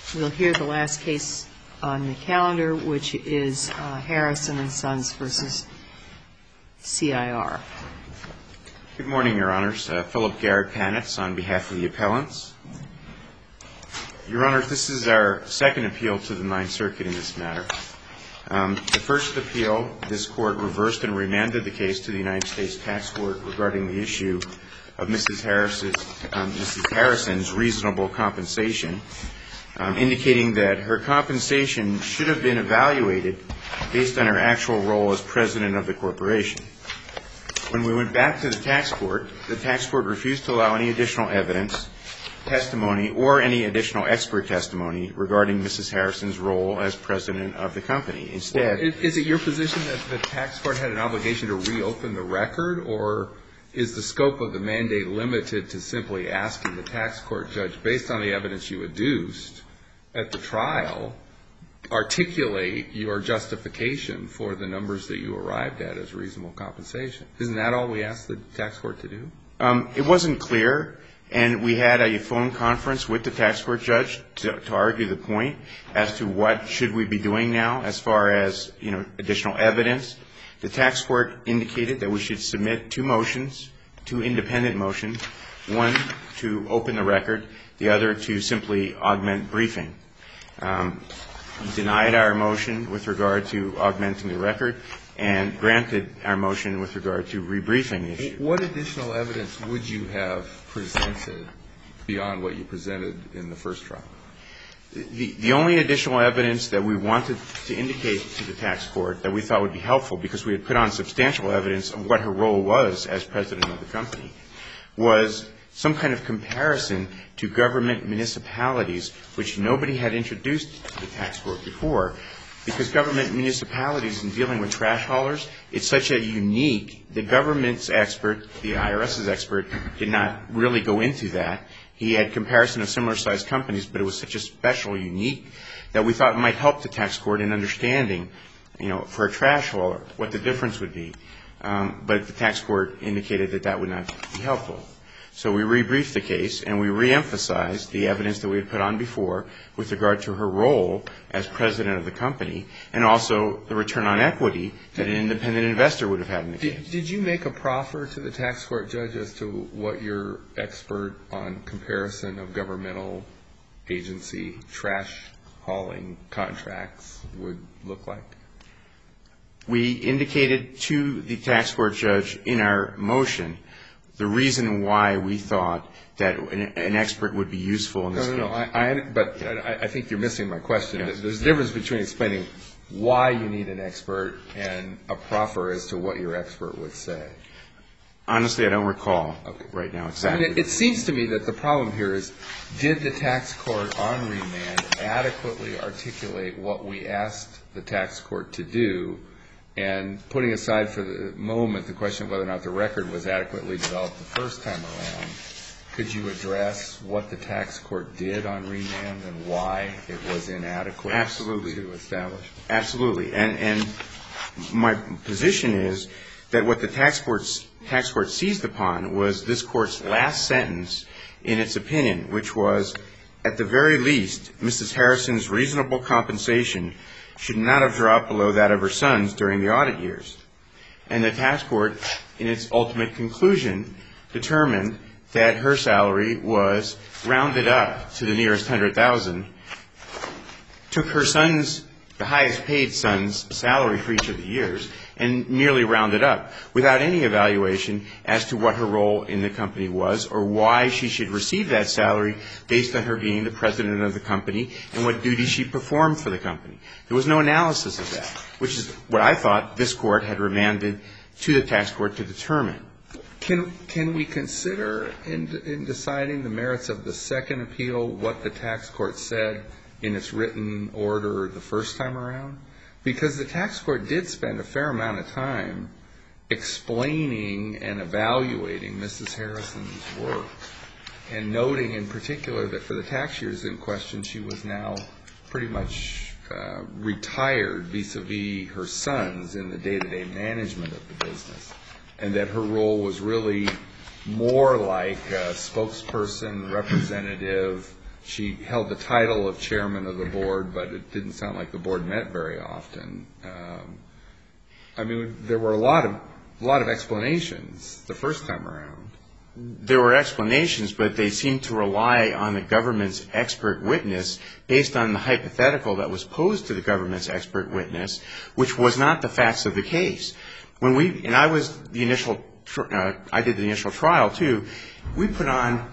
We'll hear the last case on the calendar, which is Harrison & Sons v. CIR. Good morning, Your Honors. Philip Garrett Panitz on behalf of the appellants. Your Honors, this is our second appeal to the Ninth Circuit in this matter. The first appeal, this Court reversed and remanded the case to the United States Tax Court regarding the issue of Mrs. Harrison's reasonable compensation, indicating that her compensation should have been evaluated based on her actual role as president of the corporation. When we went back to the tax court refused to allow any additional evidence, testimony, or any additional expert testimony regarding Mrs. Harrison's role as president of the company. Instead, is it your position that the tax court had an obligation to reopen the record, or is the scope of the mandate limited to simply asking the tax court judge, based on the evidence you adduced at the trial, articulate your justification for the numbers that you arrived at as reasonable compensation? Isn't that all we asked the tax court to do? It wasn't clear, and we had a phone conference with the tax court judge to argue the point as to what should we be doing now as far as, additional evidence. The tax court indicated that we should submit two independent motions, one to open the record, the other to simply augment briefing. He denied our motion with regard to augmenting the record and granted our motion with regard to rebriefing the issue. What additional evidence would you have presented beyond what you presented in the first trial? The only additional evidence that we wanted to indicate to the tax court that we thought would be helpful, because we had put on substantial evidence of what her role was as president of the company, was some kind of comparison to government municipalities, which nobody had introduced to the tax court before. Because government municipalities, in dealing with trash haulers, it's such a unique, the government's expert, the IRS's expert, did not really go into that. He had comparison of similar sized companies, but it was such a special, unique, that we thought it might help the tax court in understanding, for a trash hauler, what the difference would be. But the tax court indicated that that would not be helpful. So we rebriefed the case, and we reemphasized the evidence that we had put on before with regard to her role as president of the company, and also the return on equity that an independent investor would have had in the case. Did you make a proffer to the tax court judge as to what your expert on comparison of governmental agency trash hauling contracts would look like? We indicated to the tax court judge in our motion the reason why we thought that an expert would be useful in this case. No, but I think you're missing my question. Yes. There's a difference between explaining why you need an expert and a proffer as to what your expert would say. Honestly, I don't recall right now exactly. It seems to me that the problem here is, did the tax court on remand adequately articulate what we asked the tax court to do? And putting aside for the moment the question of whether or not the record was adequately developed the first time around, could you address what the tax court did on remand and why it was inadequate to establish? Absolutely. And my position is that what the tax court seized upon was this court's last sentence in its opinion, which was, at the very least, Mrs. Harrison's reasonable compensation should not have dropped below that of her sons during the audit years. And the tax court, in its ultimate conclusion, determined that her salary was rounded up to the nearest 100,000, took her sons, the highest paid sons' salary for each of the years, and merely rounded up, without any evaluation as to what her role in the company was or why she should receive that salary based on her being the president of the company and what duties she performed for the company. There was no analysis of that, which is what I thought this court had remanded to the tax court to determine. Can we consider in deciding the merits of the second appeal what the tax court said in its written order the first time around? Because the tax court did spend a fair amount of time explaining and evaluating Mrs. Harrison's work and noting in particular that for the tax years in question, she was now pretty much retired vis-a-vis her sons in the day-to-day management of the business, and that her role was really more like a spokesperson, representative. she held the title of chairman of the board, but it didn't sound like the board met very often. I mean, there were a lot of explanations the first time around. There were explanations, but they seemed to rely on the government's expert witness based on the hypothetical that was posed to the government's expert witness, which was not the facts of the case. I did the initial trial too. We put on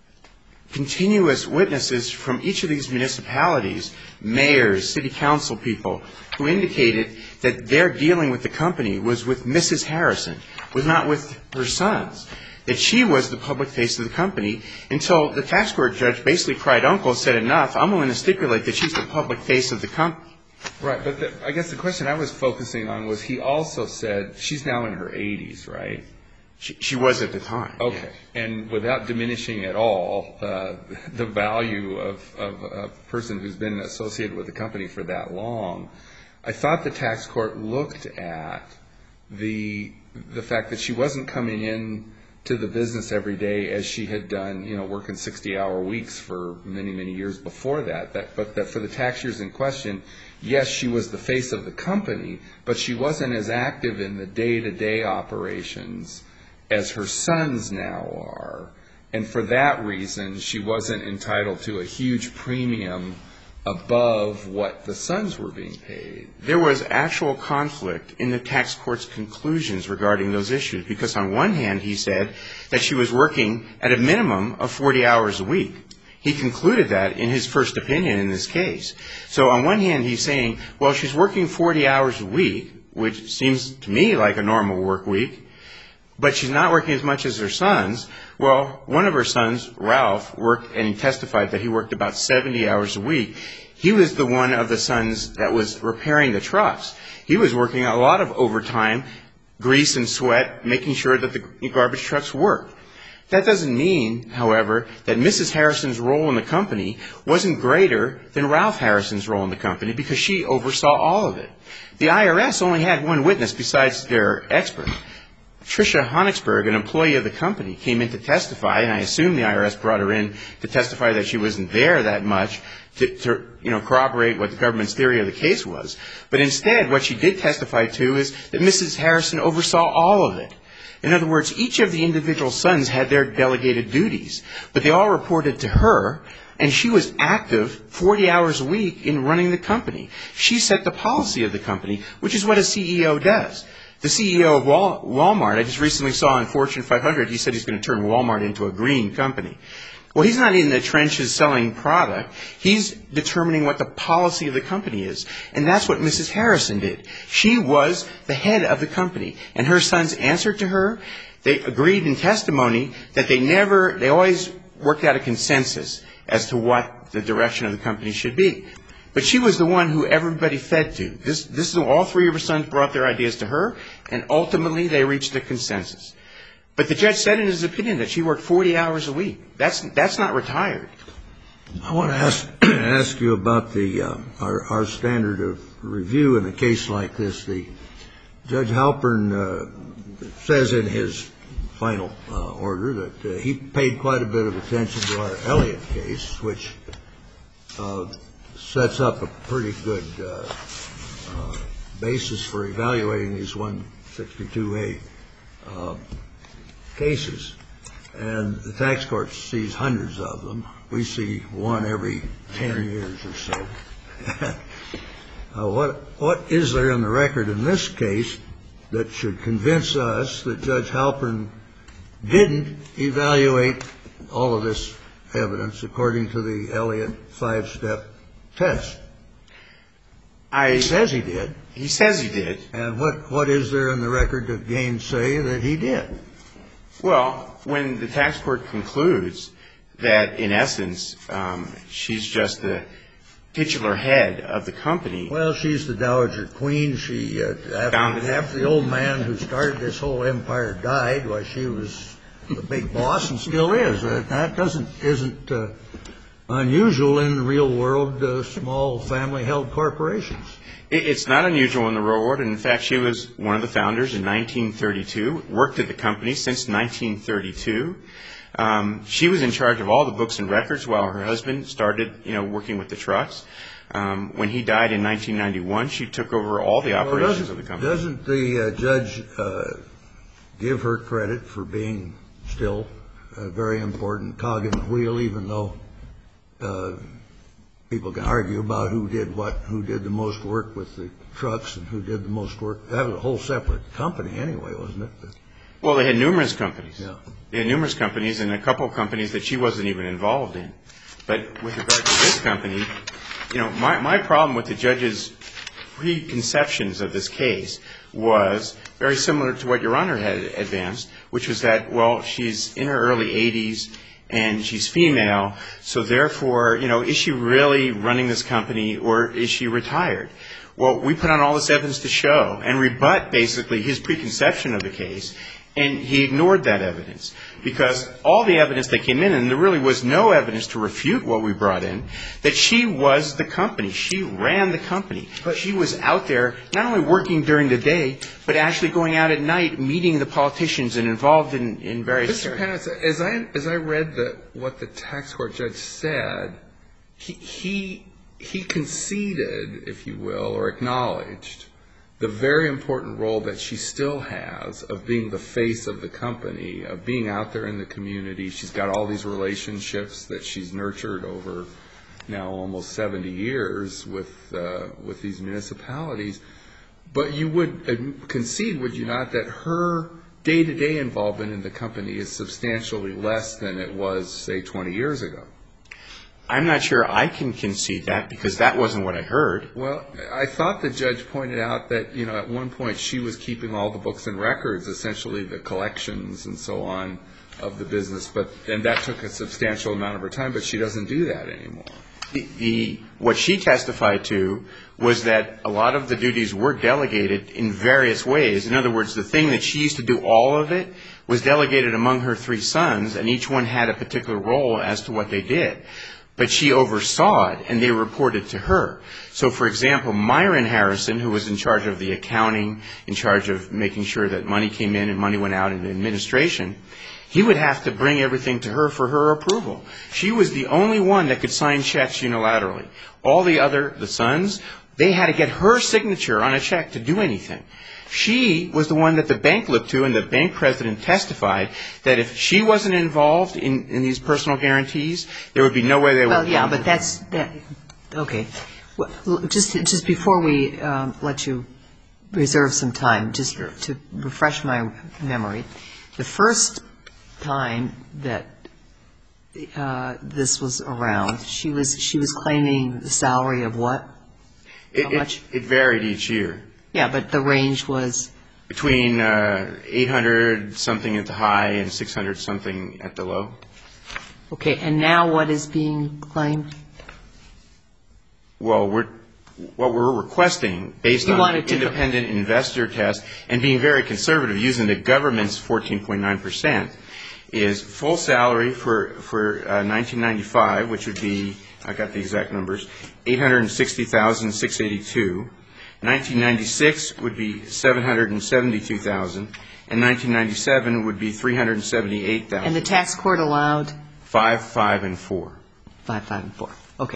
continuous witnesses from each of these municipalities, mayors, city council people, who indicated that their dealing with the company was with Mrs. Harrison, was not with her sons, that she was the public face of the company, until the tax court judge basically cried uncle and said, enough, I'm willing to stipulate that she's the public face of the company. Right, but I guess the question I was focusing on was he also said she's now in her 80s, right? She was at the time. Okay, yes. And without diminishing at all the value of a person who's been associated with the company for that long, I thought the tax court looked at the fact that she wasn't coming in to the business every day as she had done, working 60-hour weeks for many, many years before that. But that for the tax years in question, yes, she was the face of the company, but she wasn't as active in the day-to-day operations as her sons now are. And for that reason, she wasn't entitled to a huge premium above what the sons were being paid. There was actual conflict in the tax court's conclusions regarding those issues, because on one hand he said that she was working at a minimum of 40 hours a week. He concluded that in his first opinion in this case. So on one hand he's saying, well, she's working 40 hours a week, which seems to me like a normal work week, but she's not working as much as her sons. Well, one of her sons, Ralph, worked, and he testified that he worked about 70 hours a week. He was the one of the sons that was repairing the trucks. He was working a lot of overtime, grease and sweat, making sure that the garbage trucks worked. That doesn't mean, however, that Mrs. Harrison's role in the company wasn't greater than Ralph Harrison's role in the company, because she oversaw all of it. The IRS only had one witness besides their expert. Tricia Honigsberg, an employee of the company, came in to testify, and I assume the IRS brought her in to testify that she wasn't there that much to corroborate what the government's theory of the case was. But instead, what she did testify to is that Mrs. Harrison oversaw all of it. In other words, each of the individual sons had their delegated duties, but they all reported to her, and she was active 40 hours a week in running the company. She set the policy of the company, which is what a CEO does. The CEO of Walmart, I just recently saw on Fortune 500, he said he's going to turn Walmart into a green company. Well, he's not in the trenches selling product. He's determining what the policy of the company is. And that's what Mrs. Harrison did. She was the head of the company. And her sons answered to her. They agreed in testimony that they always worked out a consensus as to what the direction of the company should be. But she was the one who everybody fed to. This is all three of her sons brought their ideas to her, and ultimately they reached a consensus. But the judge said in his opinion that she worked 40 hours a week. That's not retired. I want to ask you about our standard of review in a case like this. Judge Halpern says in his final order that he paid quite a bit of attention to our Elliott case, which sets up a pretty good basis for evaluating these 162A cases. And the tax court sees hundreds of them. We see one every 10 years or so. What is there in the record in this case that should convince us that Judge Halpern didn't evaluate all of this evidence according to the Elliott 5-step test? He says he did. He says he did. And what is there in the record to gainsay that he did? Well, when the tax court concludes that, in essence, she's just the titular head of the company. Well, she's the Dowager Queen. After the old man who started this whole empire died, why, she was the big boss and still is. That isn't unusual in the real world, small family-held corporations. It's not unusual in the real world. In fact, she was one of the founders in 1932, worked at the company since 1932. She was in charge of all the books and records while her husband started, working with the trucks. When he died in 1991, she took over all the operations of the company. Doesn't the judge give her credit for being still a very important cog in the wheel, even though people can argue about who did what, who did the most work with the trucks and who did the most work? That was a whole separate company anyway, wasn't it? Well, they had numerous companies. Yeah. They had numerous companies and a couple of companies that she wasn't even involved in. But with regard to this company, my problem with the judge's preconceptions of this case was very similar to what Your Honor had advanced, which was that, she's in her early 80s and she's female, so therefore, is she really running this company or is she retired? Well, we put on all this evidence to show and rebut basically his preconception of the case, and he ignored that evidence because all the evidence that came in, and there really was no evidence to refute what we brought in, that she was the company. She ran the company. But she was out there not only working during the day, but actually going out at night, meeting the politicians and involved in various areas. Mr. Panitz, as I read what the tax court judge said, he conceded, if you will, or acknowledged the very important role that she still has of being the face of the company, of being out there in the community. She's got all these relationships that she's nurtured over now almost 70 years with these municipalities. But you would concede, would you not, that her day-to-day involvement in the company is substantially less than it was, say, 20 years ago? I'm not sure I can concede that because that wasn't what I heard. Well, I thought the judge pointed out that, at one point she was keeping all the books and records, essentially the collections and so on of the business, and that took a substantial amount of her time, but she doesn't do that anymore. What she testified to was that a lot of the duties were delegated in various ways. In other words, the thing that she used to do all of it was delegated among her 3 sons, and each one had a particular role as to what they did. But she oversaw it, and they reported to her. So, for example, Myron Harrison, who was in charge of the accounting, in charge of making sure that money came in and money went out in the administration, he would have to bring everything to her for her approval. She was the only one that could sign checks unilaterally. All the sons, they had to get her signature on a check to do anything. She was the one that the bank looked to, and the bank president testified that if she wasn't involved in these personal guarantees, there would be no way they would. Well, yeah, but that's okay. Well, just before we let you reserve some time, just to refresh my memory, the first time that this was around, she was claiming the salary of what? How much? It varied each year. Yeah, but the range was? Between 800 something at the high and 600 something at the low. Okay, and now what is being claimed? Well, what we're requesting, based on the independent investor test and being very conservative, using the government's 14.9%, is full salary for 1995, which would be, I got the exact numbers, $860,682. 1996 would be $772,000, and 1997 would be $378,000. And the tax court allowed? 5, 5, and 4. 5, 5, and 4. Okay.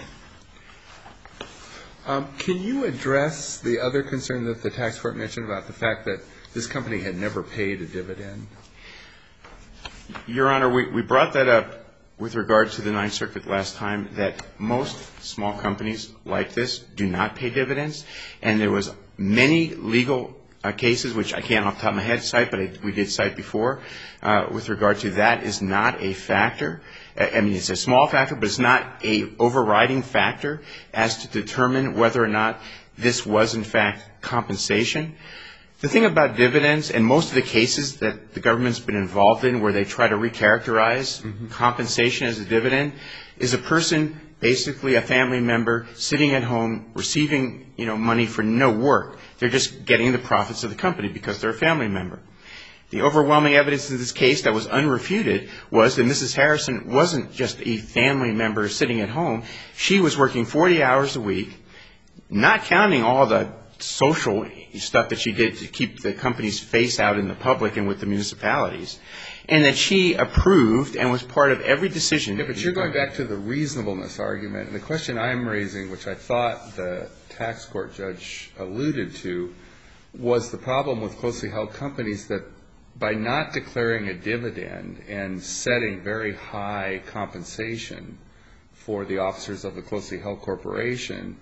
Can you address the other concern that the tax court mentioned about the fact that this company had never paid a dividend? Your Honor, we brought that up with regard to the Ninth Circuit last time, that most small companies like this do not pay dividends, and there was many legal cases, which I can't off the top of my head cite, but we did cite before, with regard to that is not a factor. I mean, it's a small factor, but it's not a overriding factor as to determine whether or not this was, in fact, compensation. The thing about dividends, and most of the cases that the government's been involved in where they try to recharacterize compensation as a dividend, is a person, basically a family member, sitting at home receiving, money for no work. They're just getting the profits of the company because they're a family member. The overwhelming evidence in this case that was unrefuted was that Mrs. Harrison wasn't just a family member sitting at home. She was working 40 hours a week, not counting all the social stuff that she did to keep the company's face out in the public and with the municipalities. and that she approved and was part of every decision. Yeah, but you're going back to the reasonableness argument. And the question I'm raising, which I thought the tax court judge alluded to, was the problem with closely held companies that by not declaring a dividend and setting very high compensation for the officers of the closely held corporation,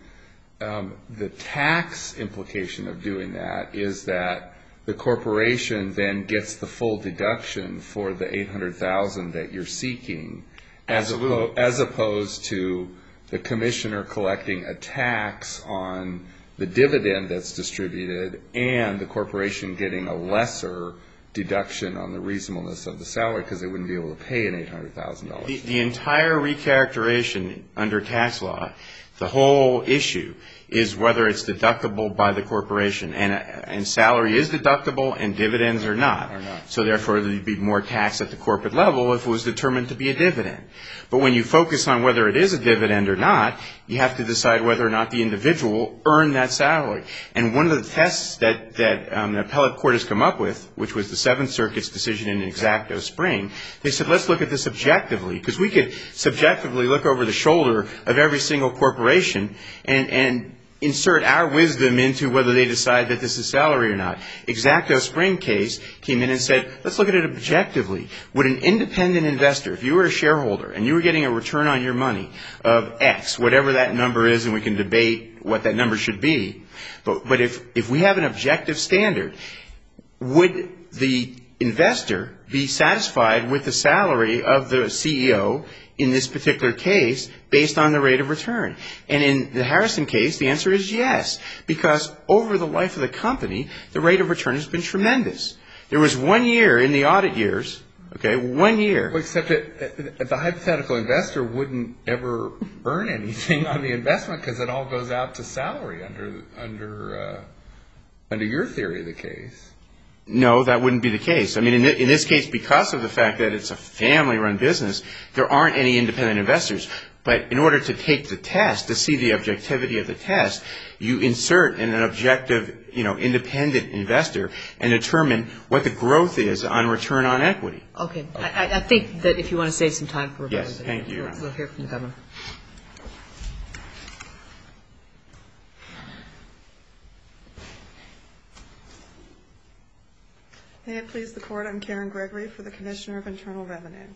the tax implication of doing that is that the corporation then gets the full deduction for the $800,000 that you're seeking, as opposed to the commissioner collecting a tax on the dividend that's distributed and the corporation getting a lesser deduction on the reasonableness of the salary because they wouldn't be able to pay an $800,000. The entire recharacterization under tax law, the whole issue is whether it's deductible by the corporation. And salary is deductible and dividends are not. So therefore, there'd be more tax at the corporate level if it was determined to be a dividend. But when you focus on whether it is a dividend or not, you have to decide whether or not the individual earned that salary. And one of the tests that the appellate court has come up with, which was the Seventh Circuit's decision in Exacto Spring, they said, let's look at this objectively, because we could subjectively look over the shoulder of every single corporation and insert our wisdom into whether they decide that this is salary or not. Exacto Spring case came in and said, let's look at it objectively. Would an independent investor, if you were a shareholder and you were getting a return on your money of X, whatever that number is, and we can debate what that number should be, but if we have an objective standard, would the investor be satisfied with the salary of the CEO in this particular case based on the rate of return? And in the Harrison case, the answer is yes, because over the life of the company, the rate of return has been tremendous. There was 1 year in the audit years, 1 year. Well, except that the hypothetical investor wouldn't ever earn anything on the investment because it all goes out to salary under your theory of the case. No, that wouldn't be the case. I mean, in this case, because of the fact that it's a family-run business, there aren't any independent investors. But in order to take the test, to see the objectivity of the test, you insert an objective, independent investor and determine what the growth is on return on equity. Okay. I think that if you want to save some time for Yes, thank you. We'll hear from the governor. May it please the Court, I'm Karen Gregory for the Commissioner of Internal Revenue.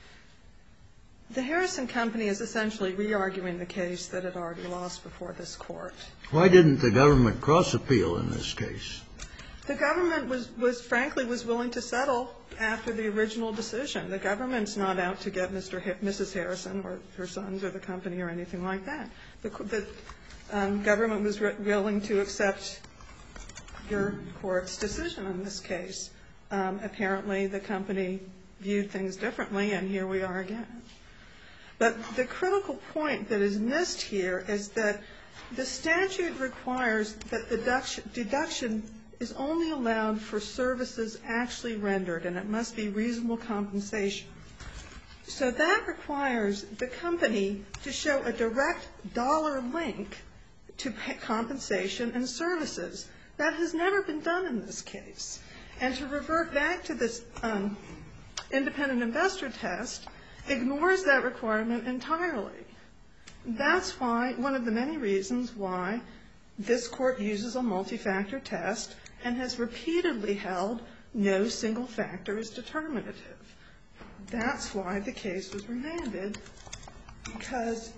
The Harrison Company is essentially re-arguing the case that it already lost before this Court. Why didn't the government cross-appeal in this case? The government frankly was willing to settle after the original decision. The government's not out to get Mrs. Harrison or her sons or the company or anything like that. The government was willing to accept your Court's decision in this case. Apparently, the company viewed things differently, and here we are again. But the critical point that is missed here is that the statute requires that the deduction is only allowed for services actually rendered, and it must be reasonable compensation. So that requires the company to show a direct dollar link to compensation and services. That has never been done in this case. And to revert back to this independent investor test ignores that requirement entirely. That's why, one of the many reasons why this Court uses a multi-factor test and has repeatedly held no single factor is determinative. That's why the case was remanded, because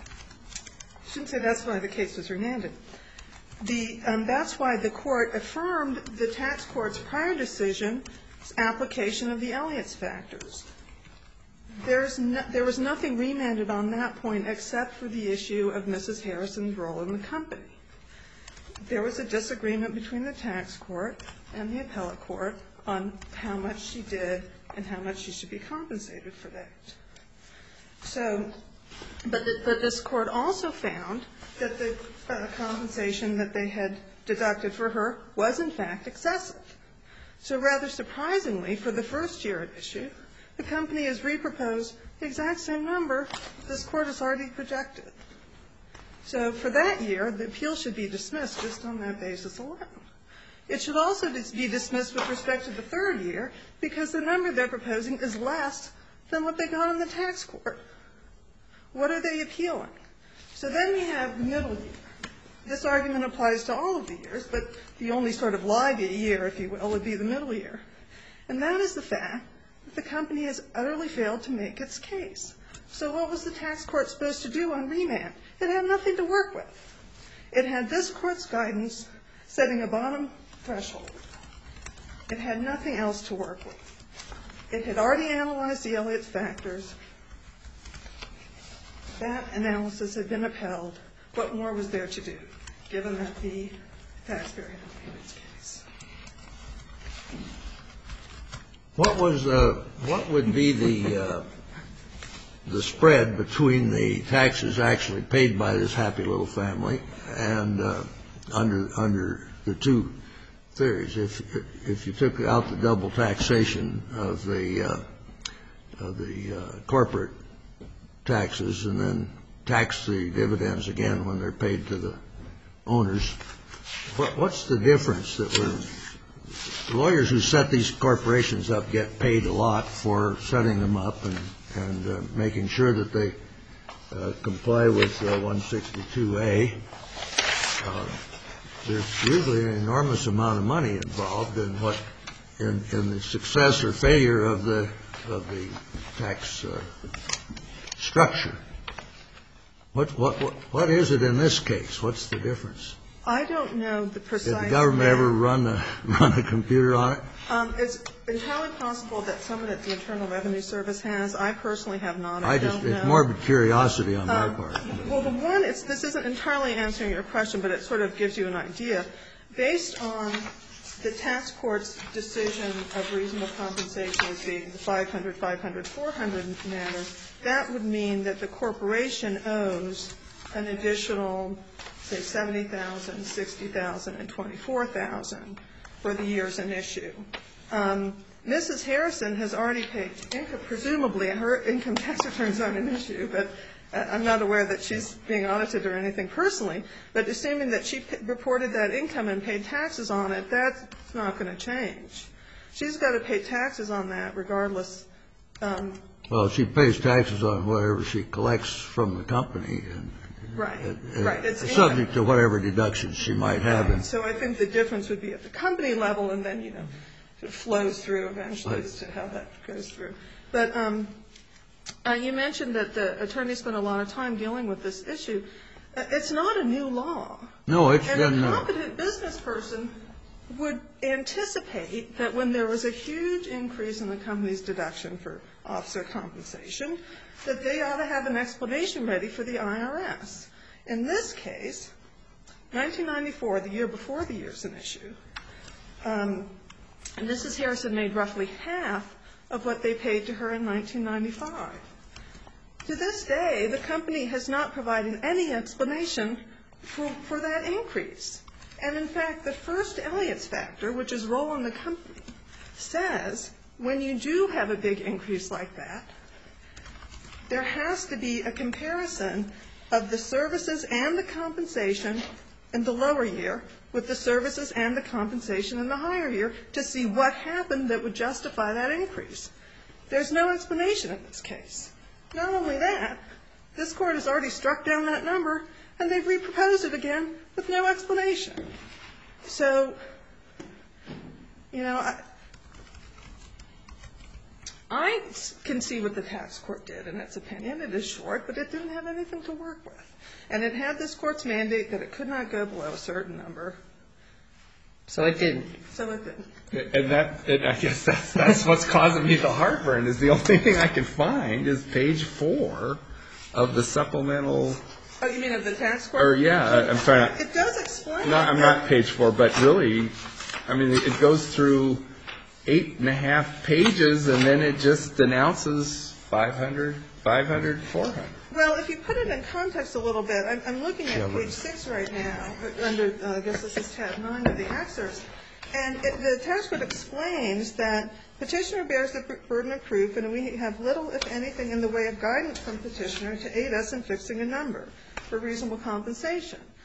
I shouldn't say that's why the case was remanded. That's why the Court affirmed the tax court's prior decision's application of the Elliott's factors. There was nothing remanded on that point except for the issue of Mrs. Harrison's role in the company. There was a disagreement between the tax court and the appellate court on how much she did and how much she should be compensated for that. So, but this Court also found that the compensation that they had deducted for her was in fact excessive. So rather surprisingly, for the first year at issue, the company has reproposed the exact same number this Court has already projected. So for that year, the appeal should be dismissed just on that basis alone. It should also be dismissed with respect to the third year because the number they're proposing is less than what they got in the tax court. What are they appealing? So then we have the middle year. This argument applies to all of the years, but the only sort of live year, if you will, would be the middle year. And that is the fact that the company has utterly failed to make its case. So what was the tax court supposed to do on remand? It had nothing to work with. It had this court's guidance setting a bottom threshold. It had nothing else to work with. It had already analyzed the Elliott factors. That analysis had been upheld. What more was there to do, given that the taxpayer had made its case? What would be the spread between the taxes actually paid by this happy little family and under the two theories? If you took out the double taxation of the corporate taxes and then tax the dividends again when they're paid to the owners, what's the difference? The lawyers who set these corporations up get paid a lot for setting them up and making sure that they comply with 162A. There's usually an enormous amount of money involved in the success or failure of the tax structure. What is it in this case? What's the difference? I don't know the precise. Did the government ever run a computer on it? It's entirely possible that someone at the Internal Revenue Service has. I personally have not. I don't know. It's morbid curiosity on my part. Well, this isn't entirely answering your question, but it sort of gives you an idea. Based on the tax court's decision of reasonable compensation as being the 500, 500, 400 matter, that would mean that the corporation owes an additional, say, $70,000, $60,000, and $24,000 for the years in issue. Mrs. Harrison has already paid income, presumably her income tax returns aren't an issue, but I'm not aware that she's being audited or anything personally. But assuming that she reported that income and paid taxes on it, that's not going to change. She's got to pay taxes on that regardless. Well, she pays taxes on whatever she collects from the company. Right. Right. It's subject to whatever deductions she might have. Right. So I think the difference would be at the company level, and then, it flows through eventually as to how that goes through. But you mentioned that the attorney spent a lot of time dealing with this issue. It's not a new law. No, it's been. And a competent business person would anticipate that when there was a huge increase in the company's deduction for officer compensation, that they ought to have an explanation ready for the IRS. In this case, 1994, the year before the years in issue, Mrs. Harrison made roughly half of what they paid to her in 1995. To this day, the company has not provided any explanation for that increase. And in fact, the first Elliott's factor, which is role in the company, says when you do have a big increase like that, there has to be a comparison of the services and the compensation in the lower year with the services and the compensation in the higher year to see what happened that would justify that increase. There's no explanation in this case. Not only that, this court has already struck down that number, and they've reproposed it again with no explanation. So, I can see what the tax court did in its opinion. It is short, but it didn't have anything to work with. And it had this court's mandate that it could not go below a certain number. So it didn't. So it didn't. And I guess that's what's causing me the heartburn, is the only thing I can find is page 4 of the supplemental. Oh, you mean of the tax court? Or, yeah, I'm sorry. It does explain. No, I'm not page 4, but really, it goes through 8.5 pages, and then it just announces 500, 500, 400. Well, if you put it in context a little bit, I'm looking at page 6 right now, under, I guess this is tab 9 of the excerpts, and the tax court explains that petitioner bears the burden of proof, and we have little, if anything, in the way of guidance from petitioner to aid us in fixing a number for reasonable compensation.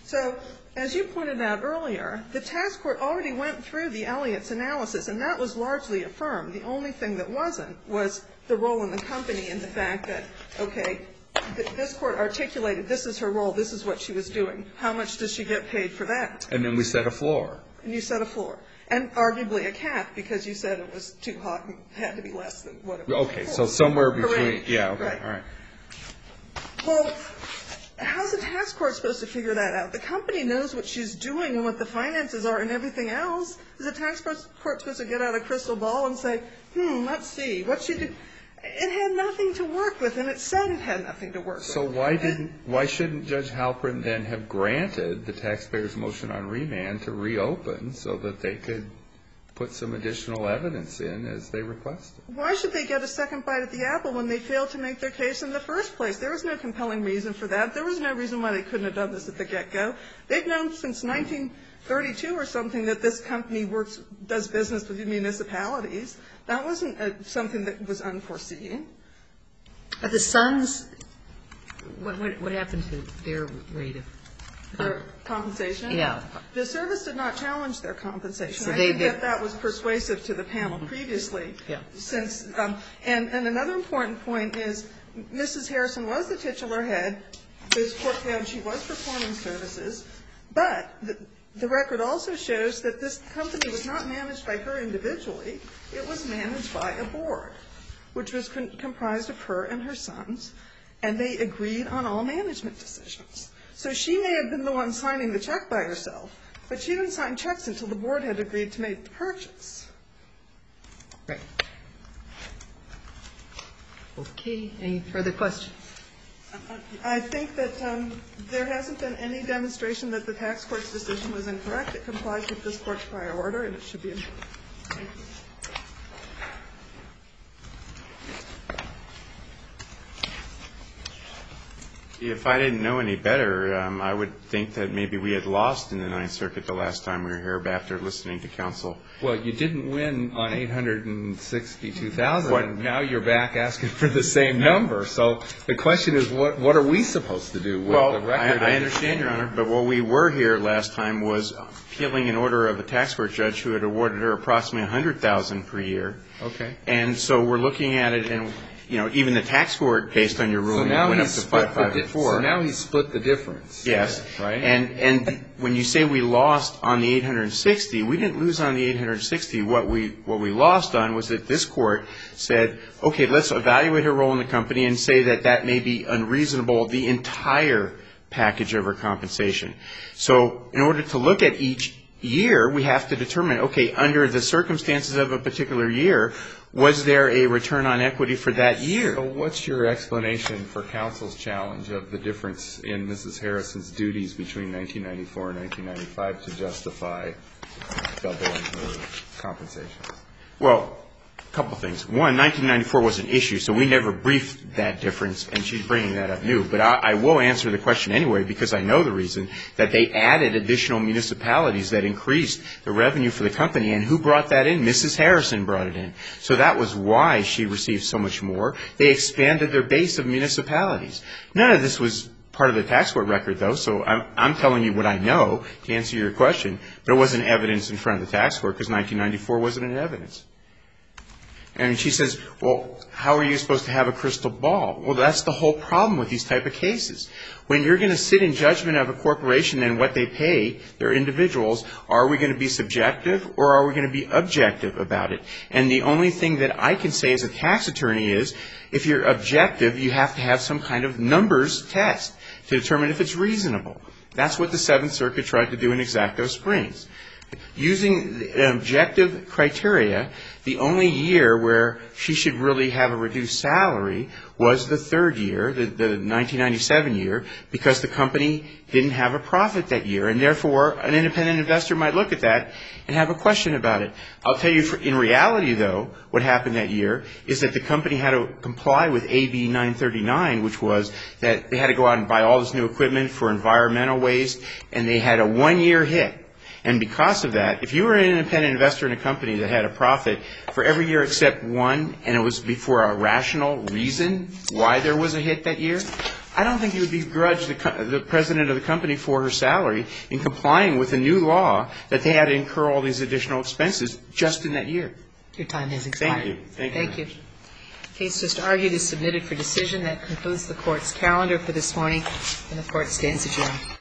So as you pointed out earlier, the tax court already went through the Elliott's analysis, and that was largely affirmed. The only thing that wasn't was the role in the company and the fact that, okay, this court articulated this is her role, this is what she was doing. How much does she get paid for that? And then we set a floor. And you set a floor. And arguably a cap, because you said it was too hot and had to be less than what it was. Okay, so somewhere between, Correct. yeah, okay, Right. all right. Well, how's the tax court supposed to figure that out? The company knows what she's doing and what the finances are and everything else. Is the tax court supposed to get out a crystal ball and say, let's see, what she did? It had nothing to work with, and it said it had nothing to work with. So why shouldn't Judge Halpern then have granted the taxpayer's motion on remand to reopen so that they could put some additional evidence in as they requested? Why should they get a second bite at the apple when they failed to make their case in the first place? There was no compelling reason for that. There was no reason why they couldn't have done this at the get-go. They've known since 1932 or something that this company does business with the municipalities. That wasn't something that was unforeseen. But the Sons, what happened to their rate of Their compensation? Yeah. The service did not challenge their compensation. So I think that was persuasive to the panel previously. Yeah. Since, and another important point is Mrs. Harrison was the titular head. This court found she was performing services. But the record also shows that this company was not managed by her individually. It was managed by a board, which was comprised of her and her sons, and they agreed on all management decisions. So she may have been the one signing the check by herself, but she didn't sign checks until the board had agreed to make the purchase. Right. Okay. Any further questions? I think that there hasn't been any demonstration that the tax court's decision was incorrect. It complies with this court's prior order, and it should be approved. Thank you. If I didn't know any better, I would think that maybe we had lost in the Ninth Circuit the last time we were here after listening to counsel. Well, you didn't win on $862,000, and now you're back asking for the same number. So the question is, what are we supposed to do with the record? Well, I understand, Your Honor, but what we were here last time was appealing an order of a tax court judge who had awarded her approximately $100,000 per year. Okay. And so we're looking at it, and even the tax court, based on your ruling, went up to 554. So now he's split the difference. Yes. Right. And when you say we lost on the 860, we didn't lose on the 860. What we lost on was that this court said, okay, let's evaluate her role in the company and say that may be unreasonable, the entire package of her compensation. So in order to look at each year, we have to determine, okay, under the circumstances of a particular year, was there a return on equity for that year? So what's your explanation for counsel's challenge of the difference in Mrs. Harrison's duties between 1994 and 1995 to justify doubling her compensation? Well, a couple things. One, 1994 was an issue, so we never briefed that difference, and she's bringing that up new. But I will answer the question anyway, because I know the reason, that they added additional municipalities that increased the revenue for the company. And who brought that in? Mrs. Harrison brought it in. So that was why she received so much more. They expanded their base of municipalities. None of this was part of the tax court record, though, so I'm telling you what I know to answer your question. But it wasn't evidence in front of the tax court, because 1994 wasn't in evidence. And she says, well, how are you supposed to have a crystal ball? Well, that's the whole problem with these type of cases. When you're going to sit in judgment of a corporation and what they pay their individuals, are we going to be subjective or are we going to be objective about it? And the only thing that I can say as a tax attorney is, if you're objective, you have to have some kind of numbers test to determine if it's reasonable. That's what the Seventh Circuit tried to do in Exacto Springs. Using an objective criteria, the only year where she should really have a reduced salary was the third year, the 1997 year, because the company didn't have a profit that year. And therefore, an independent investor might look at that and have a question about it. I'll tell you, in reality, though, what happened that year is that the company had to comply with AB 939, which was that they had to go out and buy all this new equipment for environmental waste, and they had a one-year hit. And because of that, if you were an independent investor in a company that had a profit for every year except one, and it was before a rational reason why there was a hit that year, I don't think you would begrudge the president of the company for her salary in complying with a new law that they had to incur all these additional expenses just in that year. Your time has expired. Thank you. Thank you. The case just argued is submitted for decision. That concludes the Court's calendar for this morning, and the Court stands adjourned.